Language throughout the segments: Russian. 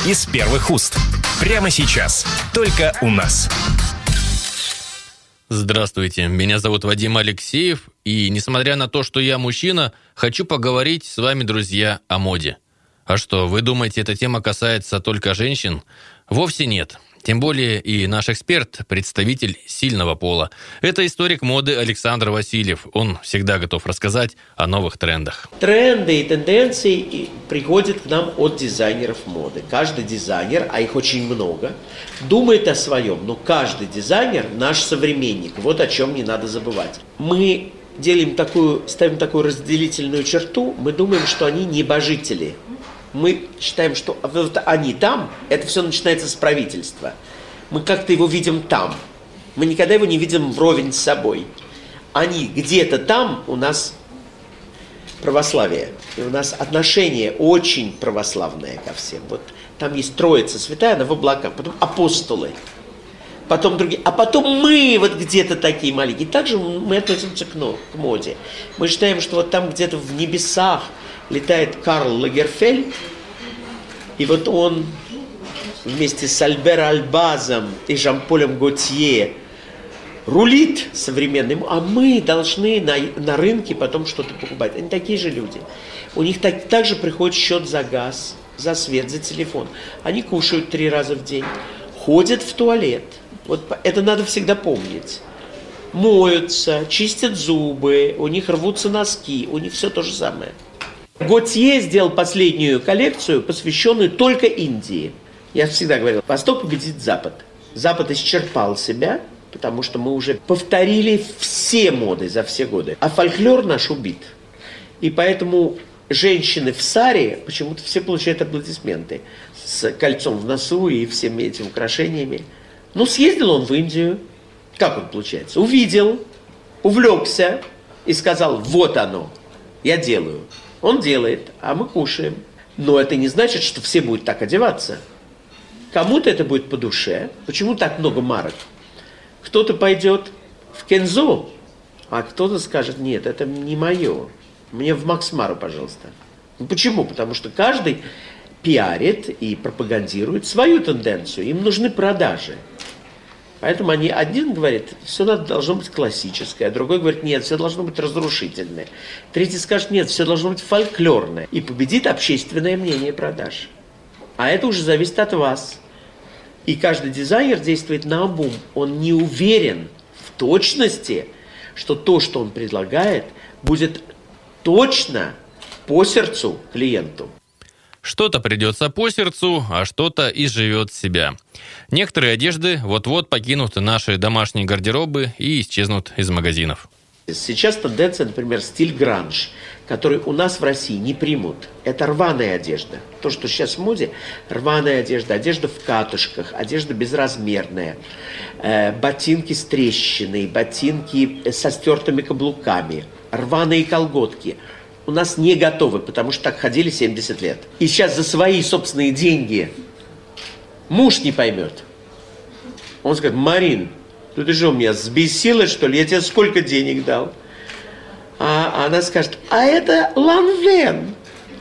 из первых уст. Прямо сейчас. Только у нас. Здравствуйте, меня зовут Вадим Алексеев, и несмотря на то, что я мужчина, хочу поговорить с вами, друзья, о моде. А что, вы думаете, эта тема касается только женщин? Вовсе нет. Тем более и наш эксперт – представитель сильного пола. Это историк моды Александр Васильев. Он всегда готов рассказать о новых трендах. Тренды и тенденции приходят к нам от дизайнеров моды. Каждый дизайнер, а их очень много, думает о своем. Но каждый дизайнер – наш современник. Вот о чем не надо забывать. Мы ставим такую разделительную черту. Мы думаем, что они небожители. Мы считаем, что вот они там, это все начинается с правительства. Мы как-то его видим там. Мы никогда его не видим вровень с собой. Они где-то там, у нас православие. И у нас отношение очень православное ко всем. Вот там есть Троица Святая, она в облаках, потом апостолы, потом другие. А потом мы вот где-то такие маленькие. Также мы относимся к моде. Мы считаем, что вот там где-то в небесах летает Карл Лагерфельд, и вот он вместе с Альбером Альбазом и Жан-Полем Готье рулит современным, а мы должны на рынке потом что-то покупать. Они такие же люди. У них также приходит счет за газ, за свет, за телефон. Они кушают 3 раза в день, ходят в туалет. Вот это надо всегда помнить. Моются, чистят зубы, у них рвутся носки, у них все то же самое. Готье сделал последнюю коллекцию, посвященную только Индии. Я всегда говорил, Восток победит Запад. Запад исчерпал себя, потому что мы уже повторили все моды за все годы. А фольклор наш убит. И поэтому женщины в саре почему-то все получают аплодисменты. С кольцом в носу и всеми этими украшениями. Ну, съездил он в Индию. Как он получается? Увидел, увлекся и сказал, вот оно, я делаю. Он делает, а мы кушаем. Но это не значит, что все будут так одеваться. Кому-то это будет по душе. Почему так много марок? Кто-то пойдет в Кензо, а кто-то скажет, нет, это не мое. Мне в Максмару, пожалуйста. Ну, почему? Потому что каждый пиарит и пропагандирует свою тенденцию. Им нужны продажи. Поэтому один говорит, все должно быть классическое, а другой говорит, нет, все должно быть разрушительное. Третий скажет, нет, все должно быть фольклорное. И победит общественное мнение продаж. А это уже зависит от вас. И каждый дизайнер действует наобум. Он не уверен в точности, что то, что он предлагает, будет точно по сердцу клиенту. Что-то придется по сердцу, а что-то изживет себя. Некоторые одежды вот-вот покинут наши домашние гардеробы и исчезнут из магазинов. Сейчас тенденция, например, стиль гранж, который у нас в России не примут. Это рваная одежда. То, что сейчас в моде, рваная одежда, одежда в катышках, одежда безразмерная, ботинки с трещиной, ботинки со стертыми каблуками, рваные колготки. У нас не готовы, потому что так ходили 70 лет. И сейчас за свои собственные деньги муж не поймет. Он скажет, Марин, ты же у меня сбесила, что ли? Я тебе сколько денег дал? А она скажет, а это Ланвен.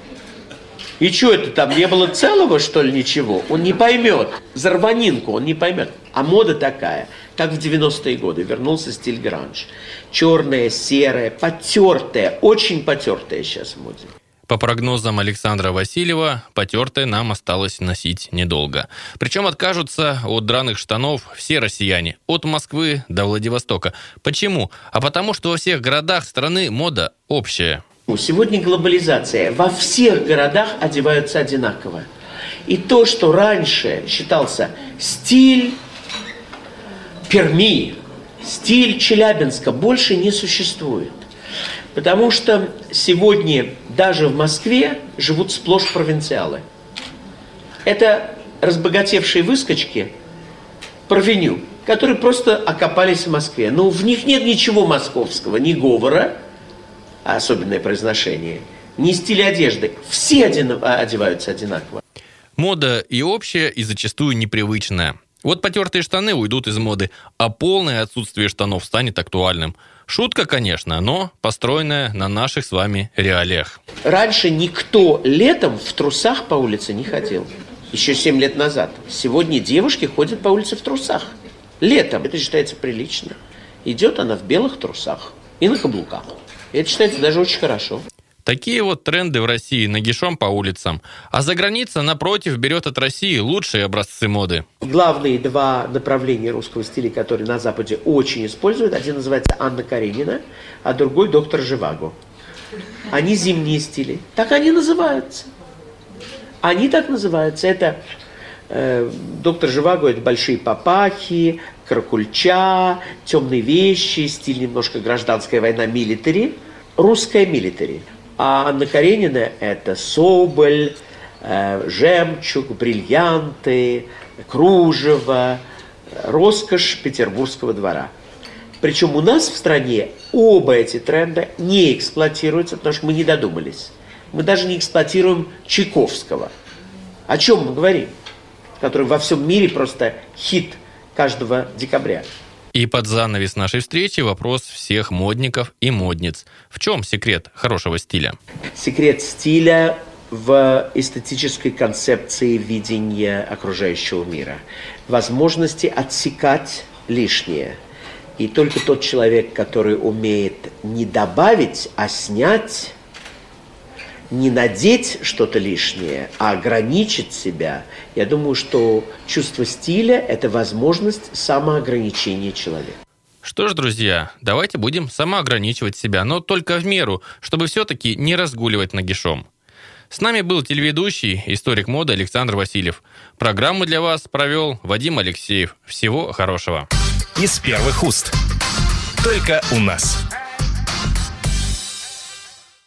И что это там, не было целого, что ли, ничего? Он не поймет. За рванинку он не поймет. А мода такая, как в 90-е годы. Вернулся стиль гранж. Черное, серое, потертое, очень потертое сейчас в моде. По прогнозам Александра Васильева, потертое нам осталось носить недолго. Причем откажутся от драных штанов все россияне, от Москвы до Владивостока. Почему? А потому что во всех городах страны мода общая. Сегодня глобализация. Во всех городах одеваются одинаково. И то, что раньше считался стиль Перми, стиль Челябинска, больше не существует. Потому что сегодня даже в Москве живут сплошь провинциалы. Это разбогатевшие выскочки, парвеню, которые просто окопались в Москве. Но в них нет ничего московского, ни говора, а особенное произношение, ни стиля одежды. Все одеваются одинаково. Мода и общая, и зачастую непривычная. Вот потертые штаны уйдут из моды, а полное отсутствие штанов станет актуальным. Шутка, конечно, но построенная на наших с вами реалиях. Раньше никто летом в трусах по улице не ходил. еще 7 лет назад. Сегодня девушки ходят по улице в трусах. Летом это считается прилично. Идет она в белых трусах и на каблуках. И это считается даже очень хорошо. Такие вот тренды в России нагишом по улицам. А за граница, напротив, берет от России лучшие образцы моды. Главные два направления русского стиля, которые на Западе очень используют. Один называется Анна Каренина, а другой доктор Живаго. Они зимние стили. Так они называются. Они так называются. Это доктор Живаго, это большие папахи, каракульча, темные вещи, стиль немножко гражданская война, милитари. Русская милитари. А Анна Каренина – это соболь, жемчуг, бриллианты, кружево, роскошь петербургского двора. Причем у нас в стране оба эти тренда не эксплуатируются, потому что мы не додумались. Мы даже не эксплуатируем Чайковского. О чем мы говорим? Который во всем мире просто хит каждого декабря. И под занавес нашей встречи вопрос всех модников и модниц. В чем секрет хорошего стиля? Секрет стиля в эстетической концепции видения окружающего мира. Возможности отсекать лишнее. И только тот человек, который умеет не добавить, а снять, не надеть что-то лишнее, а ограничить себя, я думаю, что чувство стиля – это возможность самоограничения человека. Что ж, друзья, давайте будем самоограничивать себя, но только в меру, чтобы все-таки не разгуливать нагишом. С нами был телеведущий, историк моды Александр Васильев. Программу для вас провел Вадим Алексеев. Всего хорошего. Из первых уст. Только у нас.